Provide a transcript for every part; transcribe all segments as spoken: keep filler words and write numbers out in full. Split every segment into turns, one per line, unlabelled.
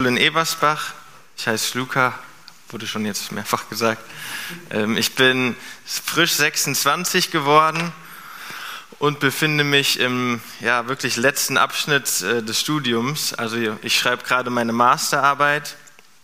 In Ebersbach. Ich heiße Luca, wurde schon jetzt mehrfach gesagt. Ähm, ich bin frisch sechsundzwanzig geworden und befinde mich im ja, wirklich letzten Abschnitt äh, des Studiums. Also ich schreibe gerade meine Masterarbeit.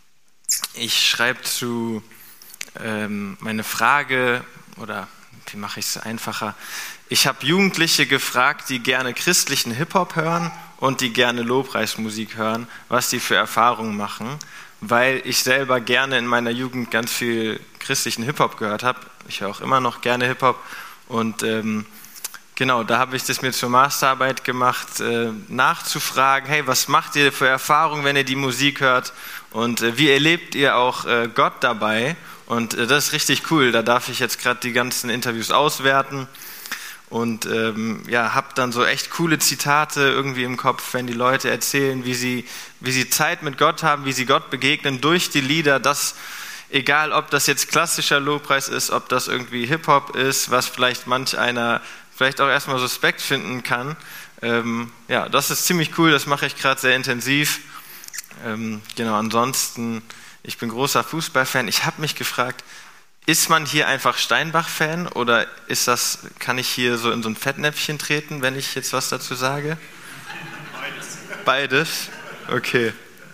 Ich schreibe zu ähm, meine Frage, oder wie mache ich es einfacher? Ich habe Jugendliche gefragt, die gerne christlichen Hip-Hop hören und die gerne Lobpreismusik hören, was die für Erfahrungen machen, weil ich selber gerne in meiner Jugend ganz viel christlichen Hip-Hop gehört habe. Ich höre auch immer noch gerne Hip-Hop und ähm, genau, da habe ich das mir zur Masterarbeit gemacht, äh, nachzufragen, hey, was macht ihr für Erfahrungen, wenn ihr die Musik hört und äh, wie erlebt ihr auch äh, Gott dabei? Und äh, das ist richtig cool, da darf ich jetzt gerade die ganzen Interviews auswerten. Und ähm, ja, habe dann so echt coole Zitate irgendwie im Kopf, wenn die Leute erzählen, wie sie, wie sie Zeit mit Gott haben, wie sie Gott begegnen durch die Lieder. Das, egal ob das jetzt klassischer Lobpreis ist, ob das irgendwie Hip-Hop ist, was vielleicht manch einer vielleicht auch erstmal suspekt finden kann. Ähm, ja, das ist ziemlich cool, das mache ich gerade sehr intensiv. Ähm, genau, ansonsten, ich bin großer Fußballfan. Ich habe mich gefragt, ist man hier einfach Steinbach-Fan oder ist das, kann ich hier so in so ein Fettnäpfchen treten, wenn ich jetzt was dazu sage? Beides. Beides? Okay.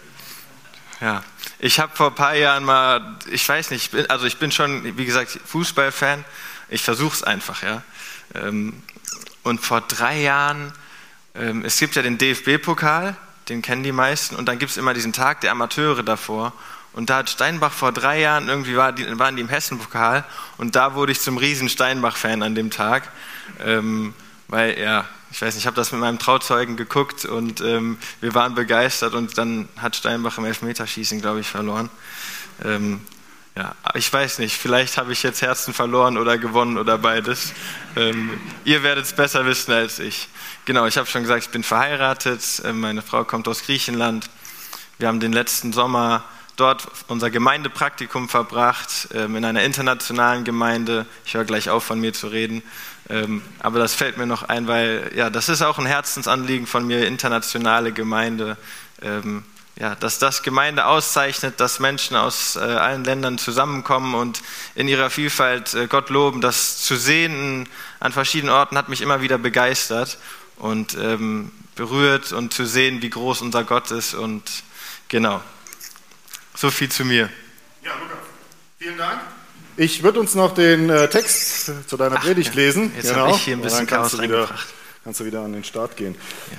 Ja. Ich habe vor ein paar Jahren mal, ich weiß nicht, ich bin, also ich bin schon, wie gesagt, Fußballfan. Ich versuche es einfach, ja. Und vor drei Jahren, es gibt ja den D F B-Pokal, den kennen die meisten, und dann gibt es immer diesen Tag der Amateure davor. Und da hat Steinbach vor drei Jahren, irgendwie war die, waren die im Hessen-Pokal und da wurde ich zum riesen Steinbach-Fan an dem Tag, ähm, weil, ja, ich weiß nicht, ich habe das mit meinem Trauzeugen geguckt und ähm, wir waren begeistert und dann hat Steinbach im Elfmeterschießen, glaube ich, verloren. Ähm, ja, ich weiß nicht, vielleicht habe ich jetzt Herzen verloren oder gewonnen oder beides. Ähm, ihr werdet es besser wissen als ich. Genau, ich habe schon gesagt, ich bin verheiratet, meine Frau kommt aus Griechenland. Wir haben den letzten Sommer dort unser Gemeindepraktikum verbracht, ähm, in einer internationalen Gemeinde. Ich höre gleich auf, von mir zu reden. Ähm, aber das fällt mir noch ein, weil ja, das ist auch ein Herzensanliegen von mir, internationale Gemeinde. Ähm, ja, dass das Gemeinde auszeichnet, dass Menschen aus äh, allen Ländern zusammenkommen und in ihrer Vielfalt äh, Gott loben. Das zu sehen an verschiedenen Orten hat mich immer wieder begeistert und ähm, berührt und zu sehen, wie groß unser Gott ist. Und genau. So viel zu mir.
Ja, Lukas, vielen Dank. Ich würde uns noch den äh, Text zu deiner Ach, Predigt lesen.
Jetzt genau. habe ich hier ein bisschen Chaos
reingebracht. Kannst du wieder an den Start gehen. Ja.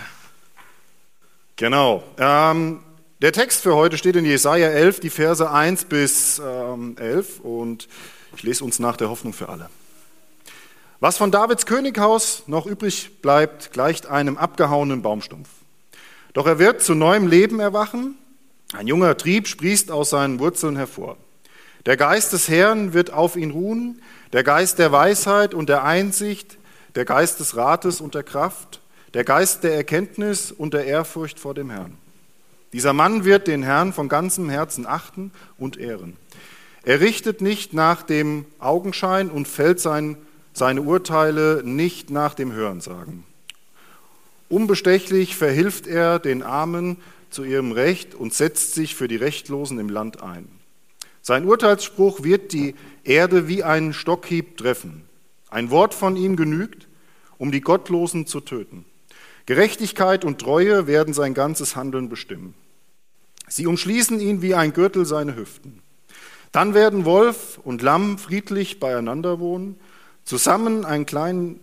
Genau. Ähm, der Text für heute steht in Jesaja elf, die Verse eins bis ähm, elf. Und ich lese uns nach der Hoffnung für alle. Was von Davids Könighaus noch übrig bleibt, gleicht einem abgehauenen Baumstumpf. Doch er wird zu neuem Leben erwachen. Ein junger Trieb sprießt aus seinen Wurzeln hervor. Der Geist des Herrn wird auf ihn ruhen, der Geist der Weisheit und der Einsicht, der Geist des Rates und der Kraft, der Geist der Erkenntnis und der Ehrfurcht vor dem Herrn. Dieser Mann wird den Herrn von ganzem Herzen achten und ehren. Er richtet nicht nach dem Augenschein und fällt sein, seine Urteile nicht nach dem Hörensagen. Unbestechlich verhilft er den Armen zu ihrem Recht und setzt sich für die Rechtlosen im Land ein. Sein Urteilsspruch wird die Erde wie einen Stockhieb treffen. Ein Wort von ihm genügt, um die Gottlosen zu töten. Gerechtigkeit und Treue werden sein ganzes Handeln bestimmen. Sie umschließen ihn wie ein Gürtel seine Hüften. Dann werden Wolf und Lamm friedlich beieinander wohnen, zusammen einen kleinen...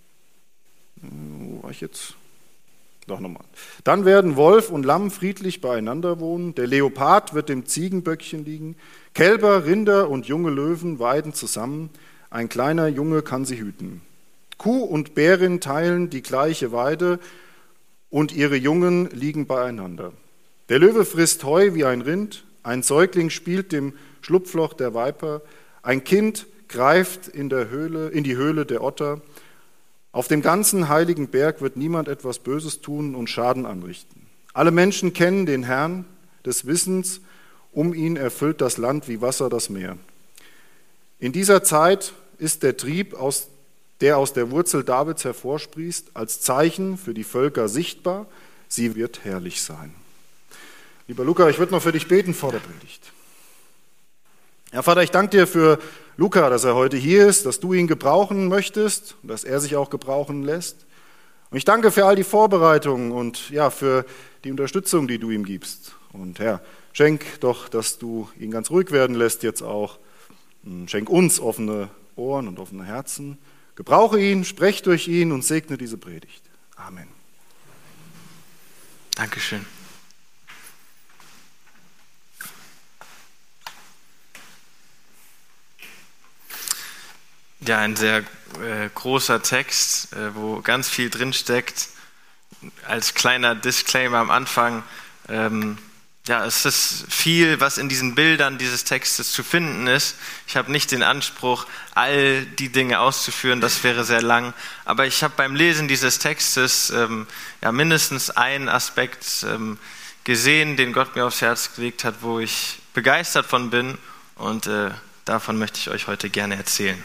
Wo war ich jetzt? Doch nochmal. Dann werden Wolf und Lamm friedlich beieinander wohnen, der Leopard wird dem Ziegenböckchen liegen, Kälber, Rinder und junge Löwen weiden zusammen, ein kleiner Junge kann sie hüten. Kuh und Bärin teilen die gleiche Weide und ihre Jungen liegen beieinander. Der Löwe frisst Heu wie ein Rind, ein Säugling spielt dem Schlupfloch der Viper, ein Kind greift in, der Höhle, in die Höhle der Otter. Auf dem ganzen heiligen Berg wird niemand etwas Böses tun und Schaden anrichten. Alle Menschen kennen den Herrn des Wissens, um ihn erfüllt das Land wie Wasser das Meer. In dieser Zeit ist der Trieb, aus, der aus der Wurzel Davids hervorsprießt, als Zeichen für die Völker sichtbar. Sie wird herrlich sein. Lieber Luca, ich würde noch für dich beten vor der Predigt. Ja, Vater, ich danke dir für Luca, dass er heute hier ist, dass du ihn gebrauchen möchtest und dass er sich auch gebrauchen lässt. Und ich danke für all die Vorbereitungen und ja, für die Unterstützung, die du ihm gibst. Und Herr, schenk doch, dass du ihn ganz ruhig werden lässt jetzt auch. Schenk uns offene Ohren und offene Herzen. Gebrauche ihn, sprech durch ihn und segne diese Predigt. Amen.
Dankeschön. Ja, ein sehr äh, großer Text, äh, wo ganz viel drinsteckt. Als kleiner Disclaimer am Anfang, ähm, ja, es ist viel, was in diesen Bildern dieses Textes zu finden ist. Ich habe nicht den Anspruch, all die Dinge auszuführen, das wäre sehr lang. Aber ich habe beim Lesen dieses Textes ähm, ja, mindestens einen Aspekt ähm, gesehen, den Gott mir aufs Herz gelegt hat, wo ich begeistert von bin. Und äh, davon möchte ich euch heute gerne erzählen.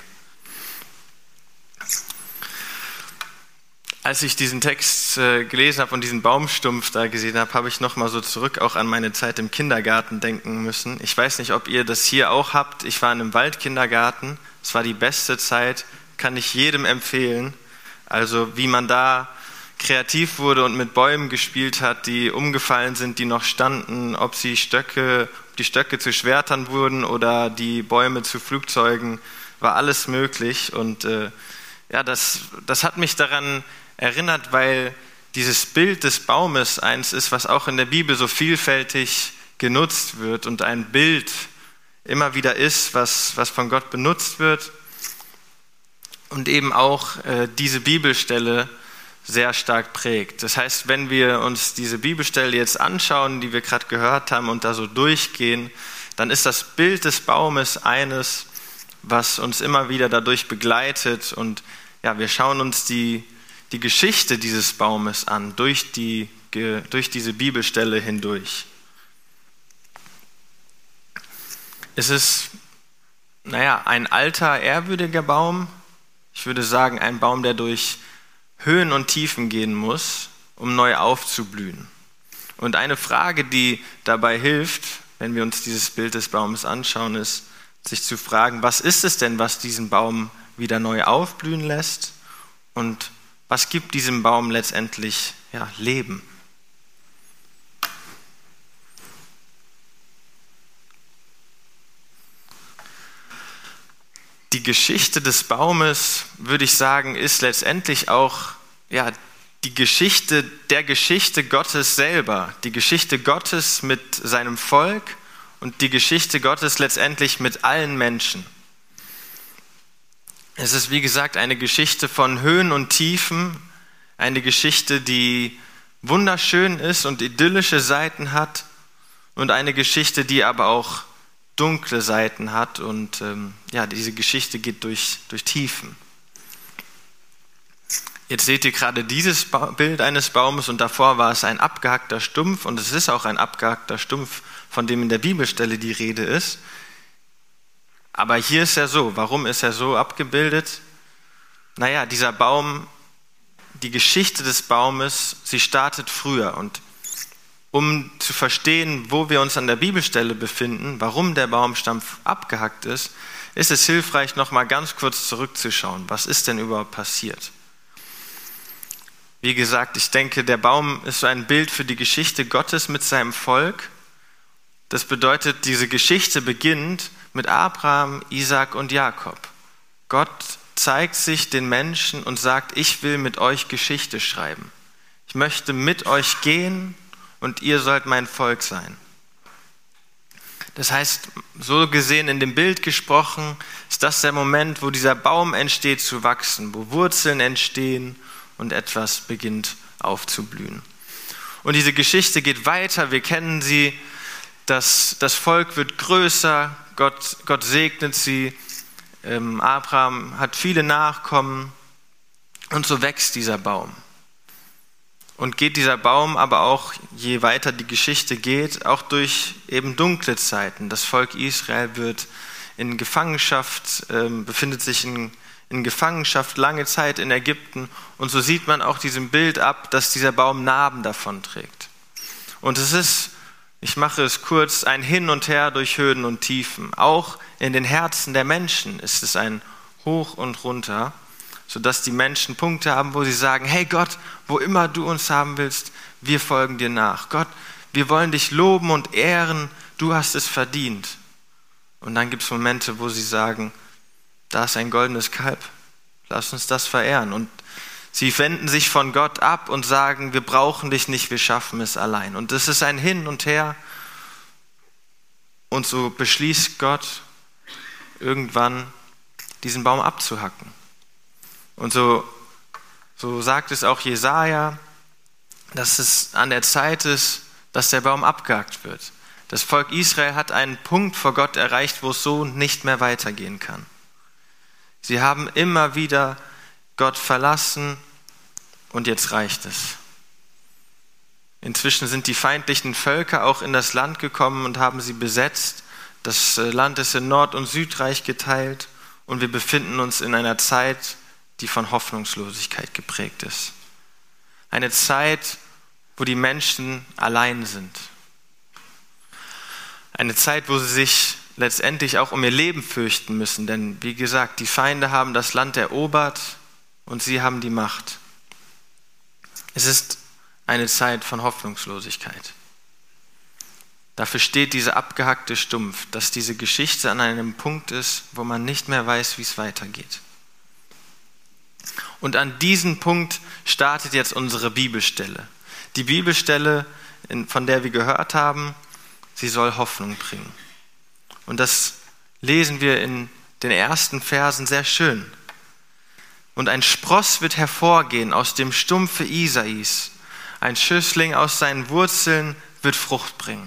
Als ich diesen Text äh, gelesen habe und diesen Baumstumpf da gesehen habe, habe ich nochmal so zurück auch an meine Zeit im Kindergarten denken müssen. Ich weiß nicht, ob ihr das hier auch habt. Ich war in einem Waldkindergarten. Es war die beste Zeit, kann ich jedem empfehlen. Also wie man da kreativ wurde und mit Bäumen gespielt hat, die umgefallen sind, die noch standen, ob sie Stöcke, die Stöcke zu Schwertern wurden oder die Bäume zu Flugzeugen, war alles möglich. Und äh, ja, das, das hat mich daran erinnert, weil dieses Bild des Baumes eins ist, was auch in der Bibel so vielfältig genutzt wird und ein Bild immer wieder ist, was, was von Gott benutzt wird und eben auch äh, diese Bibelstelle sehr stark prägt. Das heißt, wenn wir uns diese Bibelstelle jetzt anschauen, die wir gerade gehört haben und da so durchgehen, dann ist das Bild des Baumes eines, was uns immer wieder dadurch begleitet und ja, wir schauen uns die die Geschichte dieses Baumes an, durch, die, durch diese Bibelstelle hindurch. Es ist, naja, ein alter, ehrwürdiger Baum. Ich würde sagen, ein Baum, der durch Höhen und Tiefen gehen muss, um neu aufzublühen. Und eine Frage, die dabei hilft, wenn wir uns dieses Bild des Baumes anschauen, ist, sich zu fragen, was ist es denn, was diesen Baum wieder neu aufblühen lässt? Und was gibt diesem Baum letztendlich ja, Leben? Die Geschichte des Baumes, würde ich sagen, ist letztendlich auch ja, die Geschichte der Geschichte Gottes selber. Die Geschichte Gottes mit seinem Volk und die Geschichte Gottes letztendlich mit allen Menschen. Es ist, wie gesagt, eine Geschichte von Höhen und Tiefen, eine Geschichte, die wunderschön ist und idyllische Seiten hat und eine Geschichte, die aber auch dunkle Seiten hat und ähm, ja, diese Geschichte geht durch, durch Tiefen. Jetzt seht ihr gerade dieses ba- Bild eines Baumes und davor war es ein abgehackter Stumpf und es ist auch ein abgehackter Stumpf, von dem in der Bibelstelle die Rede ist. Aber hier ist er so. Warum ist er so abgebildet? Naja, dieser Baum, die Geschichte des Baumes, sie startet früher. Und um zu verstehen, wo wir uns an der Bibelstelle befinden, warum der Baumstamm abgehackt ist, ist es hilfreich, nochmal ganz kurz zurückzuschauen. Was ist denn überhaupt passiert? Wie gesagt, ich denke, der Baum ist so ein Bild für die Geschichte Gottes mit seinem Volk. Das bedeutet, diese Geschichte beginnt mit Abraham, Isaak und Jakob. Gott zeigt sich den Menschen und sagt, ich will mit euch Geschichte schreiben. Ich möchte mit euch gehen und ihr sollt mein Volk sein. Das heißt, so gesehen in dem Bild gesprochen, ist das der Moment, wo dieser Baum entsteht zu wachsen, wo Wurzeln entstehen und etwas beginnt aufzublühen. Und diese Geschichte geht weiter, wir kennen sie, das, das Volk wird größer, Gott, Gott segnet sie, ähm, Abraham hat viele Nachkommen und so wächst dieser Baum. Und geht dieser Baum aber auch, je weiter die Geschichte geht, auch durch eben dunkle Zeiten. Das Volk Israel wird in Gefangenschaft, ähm, befindet sich in, in Gefangenschaft lange Zeit in Ägypten und so sieht man auch diesem Bild ab, dass dieser Baum Narben davon trägt. Und es ist Ich mache es kurz, ein Hin und Her durch Höhen und Tiefen. Auch in den Herzen der Menschen ist es ein Hoch und Runter, sodass die Menschen Punkte haben, wo sie sagen, hey Gott, wo immer du uns haben willst, wir folgen dir nach. Gott, wir wollen dich loben und ehren, du hast es verdient. Und dann gibt es Momente, wo sie sagen, da ist ein goldenes Kalb, lass uns das verehren. Und sie wenden sich von Gott ab und sagen, wir brauchen dich nicht, wir schaffen es allein. Und das ist ein Hin und Her. Und so beschließt Gott irgendwann, diesen Baum abzuhacken. Und so, so sagt es auch Jesaja, dass es an der Zeit ist, dass der Baum abgehackt wird. Das Volk Israel hat einen Punkt vor Gott erreicht, wo es so nicht mehr weitergehen kann. Sie haben immer wieder Gott verlassen und jetzt reicht es. Inzwischen sind die feindlichen Völker auch in das Land gekommen und haben sie besetzt. Das Land ist in Nord- und Südreich geteilt und wir befinden uns in einer Zeit, die von Hoffnungslosigkeit geprägt ist. Eine Zeit, wo die Menschen allein sind. Eine Zeit, wo sie sich letztendlich auch um ihr Leben fürchten müssen, denn wie gesagt, die Feinde haben das Land erobert und sie haben die Macht. Es ist eine Zeit von Hoffnungslosigkeit. Dafür steht dieser abgehackte Stumpf, dass diese Geschichte an einem Punkt ist, wo man nicht mehr weiß, wie es weitergeht. Und an diesem Punkt startet jetzt unsere Bibelstelle. Die Bibelstelle, von der wir gehört haben, sie soll Hoffnung bringen. Und das lesen wir in den ersten Versen sehr schön. Und ein Spross wird hervorgehen aus dem Stumpfe Isais. Ein Schößling aus seinen Wurzeln wird Frucht bringen.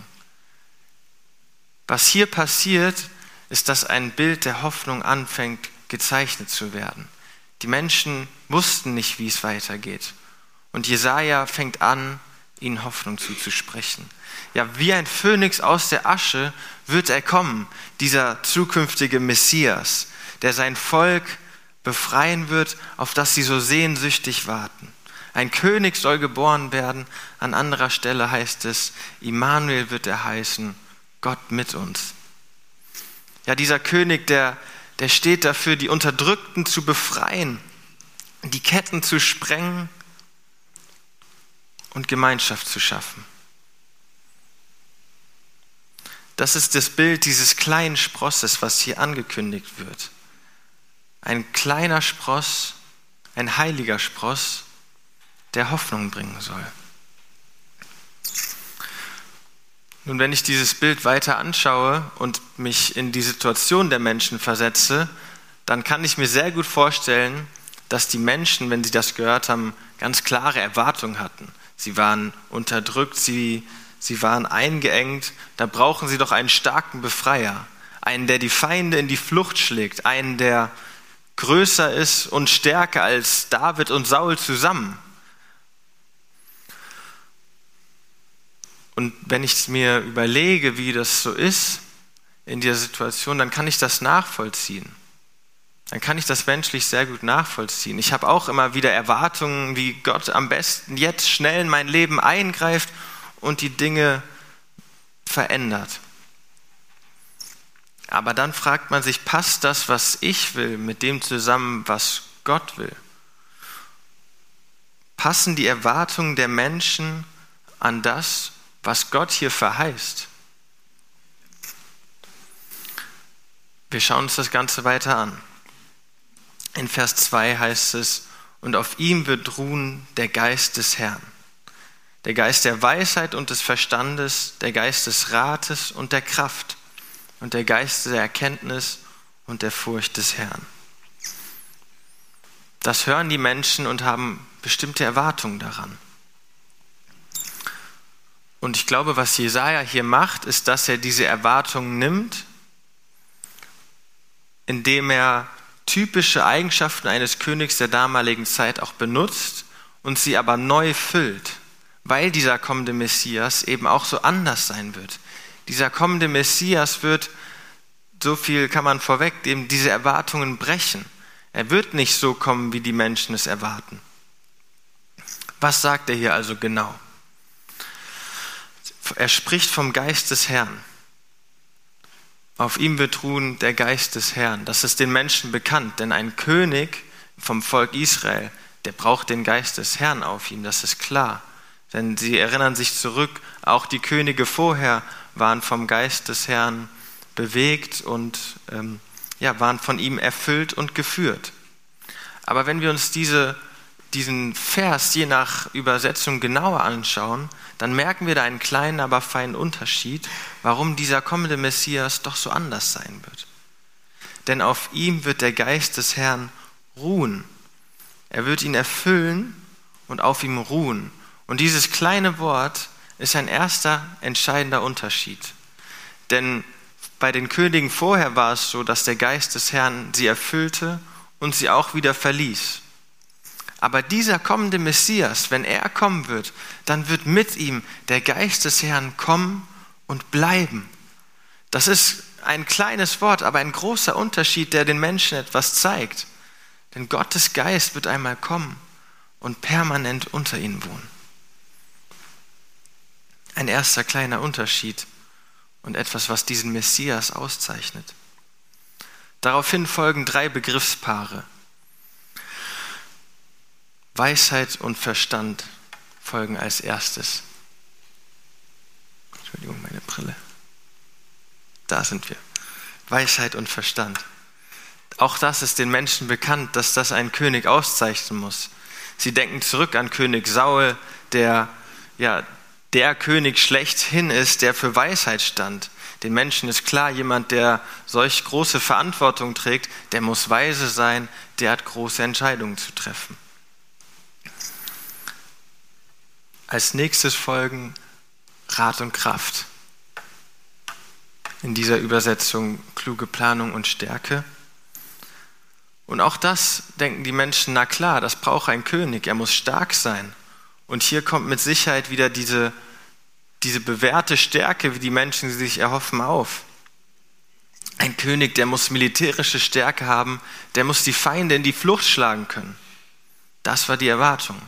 Was hier passiert, ist, dass ein Bild der Hoffnung anfängt, gezeichnet zu werden. Die Menschen wussten nicht, wie es weitergeht. Und Jesaja fängt an, ihnen Hoffnung zuzusprechen. Ja, wie ein Phönix aus der Asche wird er kommen, dieser zukünftige Messias, der sein Volk befreien wird, auf das sie so sehnsüchtig warten. Ein König soll geboren werden. An anderer Stelle heißt es, Immanuel wird er heißen, Gott mit uns. Ja, dieser König, der, der steht dafür, die Unterdrückten zu befreien, die Ketten zu sprengen und Gemeinschaft zu schaffen. Das ist das Bild dieses kleinen Sprosses, was hier angekündigt wird. Ein kleiner Spross, ein heiliger Spross, der Hoffnung bringen soll. Nun, wenn ich dieses Bild weiter anschaue und mich in die Situation der Menschen versetze, dann kann ich mir sehr gut vorstellen, dass die Menschen, wenn sie das gehört haben, ganz klare Erwartungen hatten. Sie waren unterdrückt, sie, sie waren eingeengt. Da brauchen sie doch einen starken Befreier, einen, der die Feinde in die Flucht schlägt, einen, der größer ist und stärker als David und Saul zusammen. Und wenn ich mir überlege, wie das so ist in dieser Situation, dann kann ich das nachvollziehen. Dann kann ich das menschlich sehr gut nachvollziehen. Ich habe auch immer wieder Erwartungen, wie Gott am besten jetzt schnell in mein Leben eingreift und die Dinge verändert. Aber dann fragt man sich, passt das, was ich will, mit dem zusammen, was Gott will? Passen die Erwartungen der Menschen an das, was Gott hier verheißt? Wir schauen uns das Ganze weiter an. In Vers zwei heißt es, und auf ihm wird ruhen der Geist des Herrn, der Geist der Weisheit und des Verstandes, der Geist des Rates und der Kraft und der Geist der Erkenntnis und der Furcht des Herrn. Das hören die Menschen und haben bestimmte Erwartungen daran. Und ich glaube, was Jesaja hier macht, ist, dass er diese Erwartungen nimmt, indem er typische Eigenschaften eines Königs der damaligen Zeit auch benutzt und sie aber neu füllt, weil dieser kommende Messias eben auch so anders sein wird. Dieser kommende Messias wird, so viel kann man vorweg, eben diese Erwartungen brechen. Er wird nicht so kommen, wie die Menschen es erwarten. Was sagt er hier also genau? Er spricht vom Geist des Herrn. Auf ihm wird ruhen der Geist des Herrn. Das ist den Menschen bekannt, denn ein König vom Volk Israel, der braucht den Geist des Herrn auf ihm, das ist klar. Denn sie erinnern sich zurück, auch die Könige vorher waren vom Geist des Herrn bewegt und ähm, ja, waren von ihm erfüllt und geführt. Aber wenn wir uns diese, diesen Vers je nach Übersetzung genauer anschauen, dann merken wir da einen kleinen, aber feinen Unterschied, warum dieser kommende Messias doch so anders sein wird. Denn auf ihm wird der Geist des Herrn ruhen. Er wird ihn erfüllen und auf ihm ruhen. Und dieses kleine Wort ist ein erster entscheidender Unterschied. Denn bei den Königen vorher war es so, dass der Geist des Herrn sie erfüllte und sie auch wieder verließ. Aber dieser kommende Messias, wenn er kommen wird, dann wird mit ihm der Geist des Herrn kommen und bleiben. Das ist ein kleines Wort, aber ein großer Unterschied, der den Menschen etwas zeigt. Denn Gottes Geist wird einmal kommen und permanent unter ihnen wohnen. Ein erster kleiner Unterschied und etwas, was diesen Messias auszeichnet. Daraufhin folgen drei Begriffspaare. Weisheit und Verstand folgen als erstes. Entschuldigung, meine Brille. Da sind wir. Weisheit und Verstand. Auch das ist den Menschen bekannt, dass das ein König auszeichnen muss. Sie denken zurück an König Saul, der ja der König schlechthin ist, der für Weisheit stand. Den Menschen ist klar, jemand, der solch große Verantwortung trägt, der muss weise sein, der hat große Entscheidungen zu treffen. Als nächstes folgen Rat und Kraft. In dieser Übersetzung kluge Planung und Stärke. Und auch das denken die Menschen, na klar, das braucht ein König, er muss stark sein. Und hier kommt mit Sicherheit wieder diese, diese bewährte Stärke, wie die Menschen sie sich erhoffen, auf. Ein König, der muss militärische Stärke haben, der muss die Feinde in die Flucht schlagen können. Das war die Erwartung.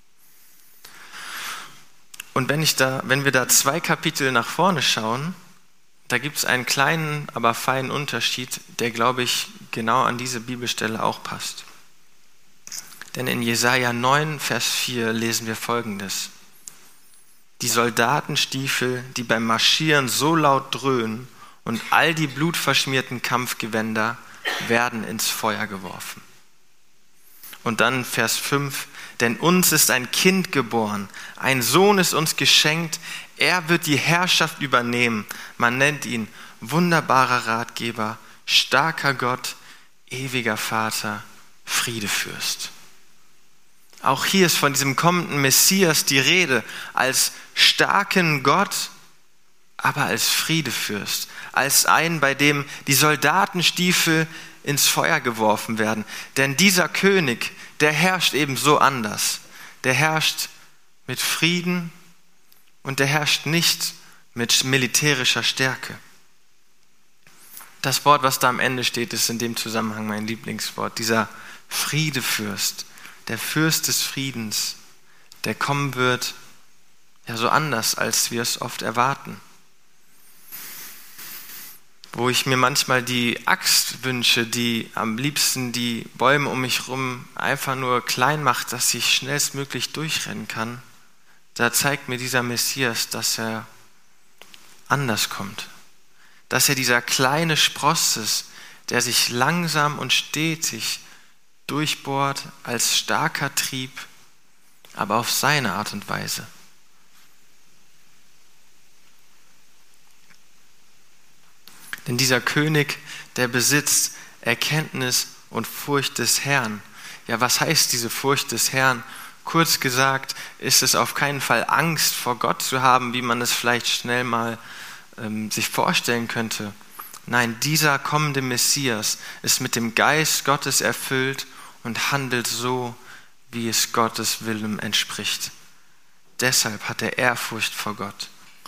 Und wenn, ich da, wenn wir da zwei Kapitel nach vorne schauen, da gibt es einen kleinen, aber feinen Unterschied, der, glaube ich, genau an diese Bibelstelle auch passt. Denn in Jesaja neun, Vers vier lesen wir Folgendes. Die Soldatenstiefel, die beim Marschieren so laut dröhnen und all die blutverschmierten Kampfgewänder werden ins Feuer geworfen. Und dann Vers fünf, denn uns ist ein Kind geboren, ein Sohn ist uns geschenkt, er wird die Herrschaft übernehmen. Man nennt ihn wunderbarer Ratgeber, starker Gott, ewiger Vater, Friedefürst. Auch hier ist von diesem kommenden Messias die Rede, als starken Gott, aber als Friedefürst, als einen, bei dem die Soldatenstiefel ins Feuer geworfen werden. Denn dieser König, der herrscht eben so anders. Der herrscht mit Frieden und der herrscht nicht mit militärischer Stärke. Das Wort, was da am Ende steht, ist in dem Zusammenhang mein Lieblingswort. Dieser Friedefürst, der Fürst des Friedens, der kommen wird, ja so anders, als wir es oft erwarten. Wo ich mir manchmal die Axt wünsche, die am liebsten die Bäume um mich herum einfach nur klein macht, dass ich schnellstmöglich durchrennen kann, da zeigt mir dieser Messias, dass er anders kommt. Dass er dieser kleine Spross ist, der sich langsam und stetig durchbohrt als starker Trieb, aber auf seine Art und Weise. Denn dieser König, der besitzt Erkenntnis und Furcht des Herrn. Ja, was heißt diese Furcht des Herrn? Kurz gesagt, ist es auf keinen Fall Angst vor Gott zu haben, wie man es vielleicht schnell mal ähm, sich vorstellen könnte. Nein, dieser kommende Messias ist mit dem Geist Gottes erfüllt und handelt so, wie es Gottes Willen entspricht. Deshalb hat er Ehrfurcht vor Gott.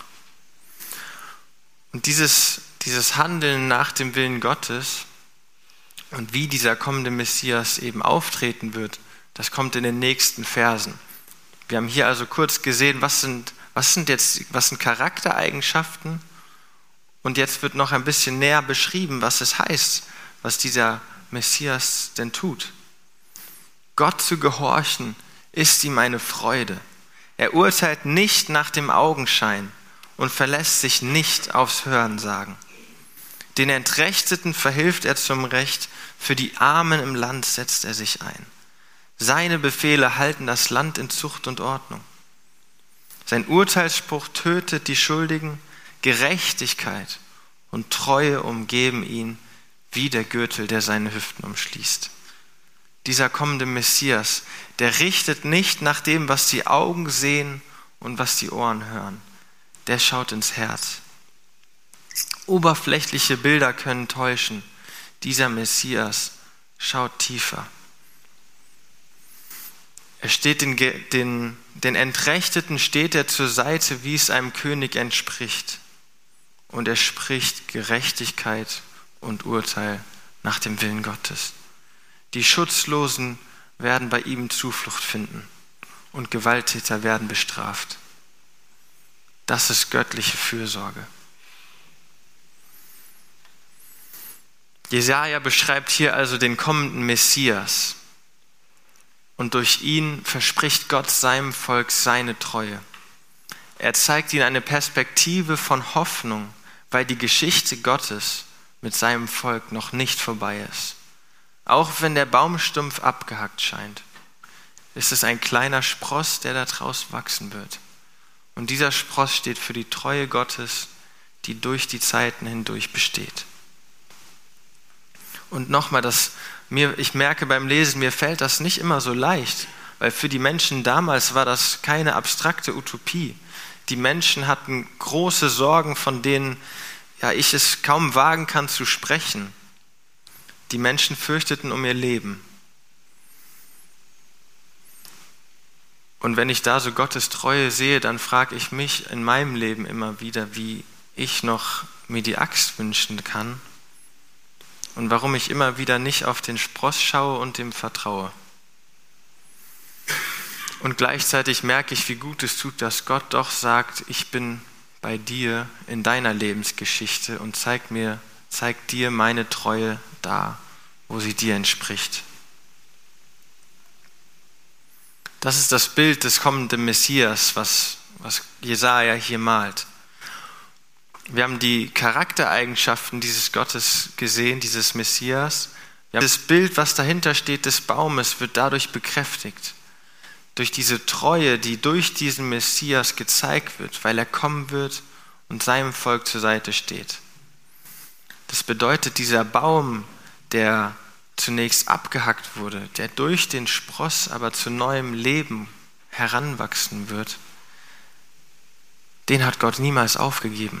Und dieses Dieses Handeln nach dem Willen Gottes und wie dieser kommende Messias eben auftreten wird, das kommt in den nächsten Versen. Wir haben hier also kurz gesehen, was sind Was sind jetzt, was sind Charaktereigenschaften? Und jetzt wird noch ein bisschen näher beschrieben, was es heißt, was dieser Messias denn tut. Gott zu gehorchen ist ihm eine Freude. Er urteilt nicht nach dem Augenschein und verlässt sich nicht aufs Hörensagen. Den Entrechteten verhilft er zum Recht, für die Armen im Land setzt er sich ein. Seine Befehle halten das Land in Zucht und Ordnung. Sein Urteilsspruch tötet die Schuldigen, Gerechtigkeit und Treue umgeben ihn wie der Gürtel, der seine Hüften umschließt. Dieser kommende Messias, der richtet nicht nach dem, was die Augen sehen und was die Ohren hören. Der schaut ins Herz. Oberflächliche Bilder können täuschen. Dieser Messias schaut tiefer. Er steht den, den, den Entrechteten steht er zur Seite, wie es einem König entspricht. Und er spricht Gerechtigkeit und Urteil nach dem Willen Gottes. Die Schutzlosen werden bei ihm Zuflucht finden und Gewalttäter werden bestraft. Das ist göttliche Fürsorge. Jesaja beschreibt hier also den kommenden Messias. Und durch ihn verspricht Gott seinem Volk seine Treue. Er zeigt ihnen eine Perspektive von Hoffnung, weil die Geschichte Gottes mit seinem Volk noch nicht vorbei ist. Auch wenn der Baumstumpf abgehackt scheint, ist es ein kleiner Spross, der da draus wachsen wird. Und dieser Spross steht für die Treue Gottes, die durch die Zeiten hindurch besteht. Und nochmal, das, mir, ich merke beim Lesen, mir fällt das nicht immer so leicht, weil für die Menschen damals war das keine abstrakte Utopie. Die Menschen hatten große Sorgen, von denen ja, ich es kaum wagen kann zu sprechen. Die Menschen fürchteten um ihr Leben. Und wenn ich da so Gottes Treue sehe, dann frage ich mich in meinem Leben immer wieder, wie ich noch mir die Axt wünschen kann und warum ich immer wieder nicht auf den Spross schaue und dem vertraue. Und gleichzeitig merke ich, wie gut es tut, dass Gott doch sagt, ich bin bei dir in deiner Lebensgeschichte und zeig mir, zeig dir meine Treue da, wo sie dir entspricht. Das ist das Bild des kommenden Messias, was, was Jesaja hier malt. Wir haben die Charaktereigenschaften dieses Gottes gesehen, dieses Messias. Wir haben das Bild, was dahinter steht, des Baumes, wird dadurch bekräftigt. Durch diese Treue, die durch diesen Messias gezeigt wird, weil er kommen wird und seinem Volk zur Seite steht. Das bedeutet, dieser Baum, der zunächst abgehackt wurde, der durch den Spross aber zu neuem Leben heranwachsen wird, den hat Gott niemals aufgegeben.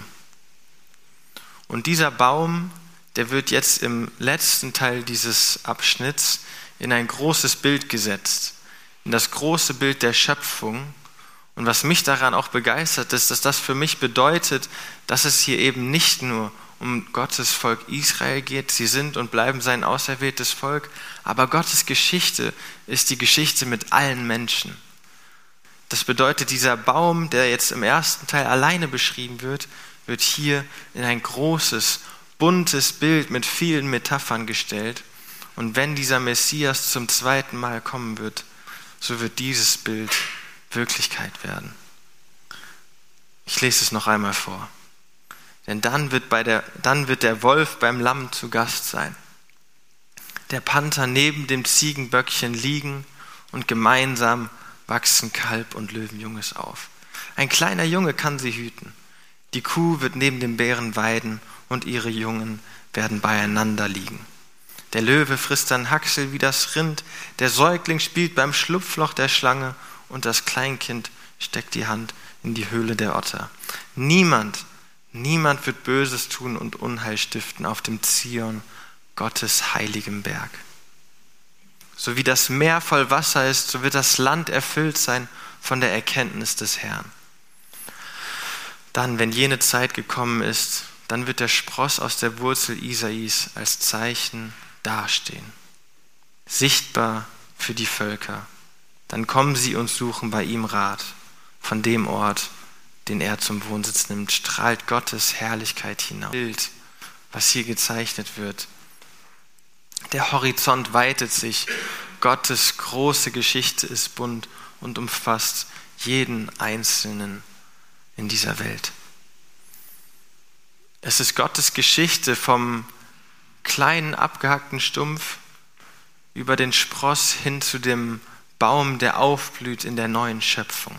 Und dieser Baum, der wird jetzt im letzten Teil dieses Abschnitts in ein großes Bild gesetzt, in das große Bild der Schöpfung. Und was mich daran auch begeistert, ist, dass das für mich bedeutet, dass es hier eben nicht nur um Gottes Volk Israel geht. Sie sind und bleiben sein auserwähltes Volk. Aber Gottes Geschichte ist die Geschichte mit allen Menschen. Das bedeutet, dieser Baum, der jetzt im ersten Teil alleine beschrieben wird, wird hier in ein großes, buntes Bild mit vielen Metaphern gestellt. Und wenn dieser Messias zum zweiten Mal kommen wird, so wird dieses Bild Wirklichkeit werden. Ich lese es noch einmal vor. Denn dann wird, bei der, dann wird der Wolf beim Lamm zu Gast sein, der Panther neben dem Ziegenböckchen liegen und gemeinsam wachsen Kalb und Löwenjunges auf. Ein kleiner Junge kann sie hüten. Die Kuh wird neben dem Bären weiden und ihre Jungen werden beieinander liegen. Der Löwe frisst dann Haxel wie das Rind, der Säugling spielt beim Schlupfloch der Schlange und das Kleinkind steckt die Hand in die Höhle der Otter. Niemand, niemand wird Böses tun und Unheil stiften auf dem Zion, Gottes heiligem Berg. So wie das Meer voll Wasser ist, so wird das Land erfüllt sein von der Erkenntnis des Herrn. Dann, wenn jene Zeit gekommen ist, dann wird der Spross aus der Wurzel Isais als Zeichen dastehen, sichtbar für die Völker. Dann kommen sie und suchen bei ihm Rat von dem Ort, den er zum Wohnsitz nimmt, strahlt Gottes Herrlichkeit hinaus. Bild, was hier gezeichnet wird. Der Horizont weitet sich. Gottes große Geschichte ist bunt und umfasst jeden Einzelnen in dieser Welt. Es ist Gottes Geschichte vom kleinen abgehackten Stumpf über den Spross hin zu dem Baum, der aufblüht in der neuen Schöpfung.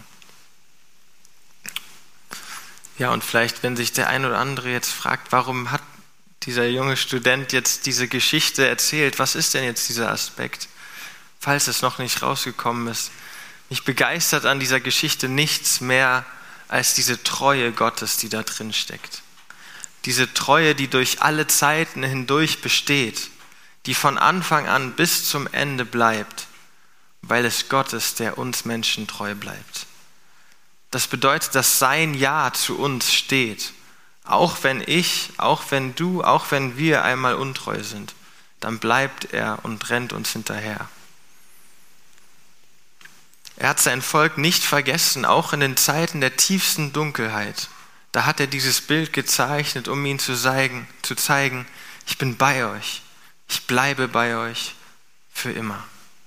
Ja, und vielleicht, wenn sich der ein oder andere jetzt fragt, warum hat dieser junge Student jetzt diese Geschichte erzählt, was ist denn jetzt dieser Aspekt, falls es noch nicht rausgekommen ist. Mich begeistert an dieser Geschichte nichts mehr als diese Treue Gottes, die da drin steckt. Diese Treue, die durch alle Zeiten hindurch besteht, die von Anfang an bis zum Ende bleibt, weil es Gott ist, der uns Menschen treu bleibt. Das bedeutet, dass sein Ja zu uns steht. Auch wenn ich, auch wenn du, auch wenn wir einmal untreu sind, dann bleibt er und rennt uns hinterher. Er hat sein Volk nicht vergessen, auch in den Zeiten der tiefsten Dunkelheit. Da hat er dieses Bild gezeichnet, um ihnen zu zeigen, zu zeigen, ich bin bei euch, ich bleibe bei euch für immer.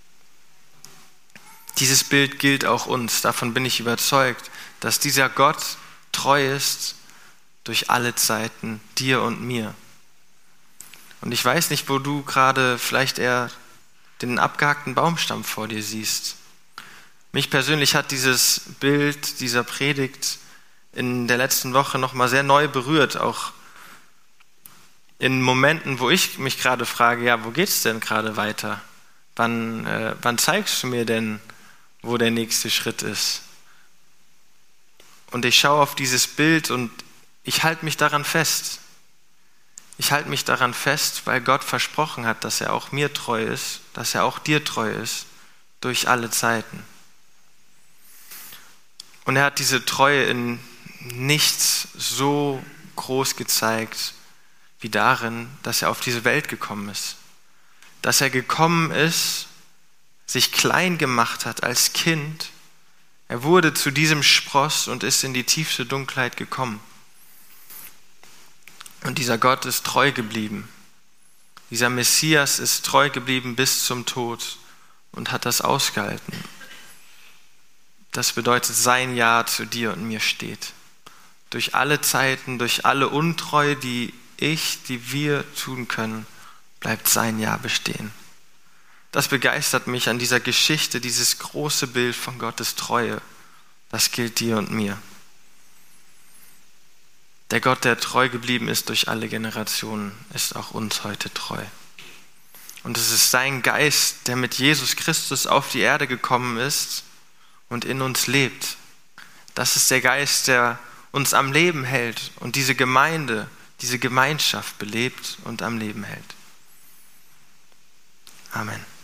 Dieses Bild gilt auch uns, davon bin ich überzeugt, dass dieser Gott treu ist durch alle Zeiten, dir und mir. Und ich weiß nicht, wo du gerade vielleicht eher den abgehackten Baumstamm vor dir siehst. Mich persönlich hat dieses Bild dieser Predigt in der letzten Woche nochmal sehr neu berührt, auch in Momenten, wo ich mich gerade frage, ja, wo geht's denn gerade weiter? Wann, äh, wann zeigst du mir denn, wo der nächste Schritt ist? Und ich schaue auf dieses Bild und ich halte mich daran fest. Ich halte mich daran fest, weil Gott versprochen hat, dass er auch mir treu ist, dass er auch dir treu ist, durch alle Zeiten. Und er hat diese Treue in nichts so groß gezeigt, wie darin, dass er auf diese Welt gekommen ist. Dass er gekommen ist, sich klein gemacht hat als Kind. Er wurde zu diesem Spross und ist in die tiefste Dunkelheit gekommen. Und dieser Gott ist treu geblieben. Dieser Messias ist treu geblieben bis zum Tod und hat das ausgehalten. Das bedeutet, sein Ja zu dir und mir steht. Durch alle Zeiten, durch alle Untreue, die ich, die wir tun können, bleibt sein Ja bestehen. Das begeistert mich an dieser Geschichte, dieses große Bild von Gottes Treue. Das gilt dir und mir. Der Gott, der treu geblieben ist durch alle Generationen, ist auch uns heute treu. Und es ist sein Geist, der mit Jesus Christus auf die Erde gekommen ist und in uns lebt. Das ist der Geist, der uns am Leben hält und diese Gemeinde, diese Gemeinschaft belebt und am Leben hält. Amen.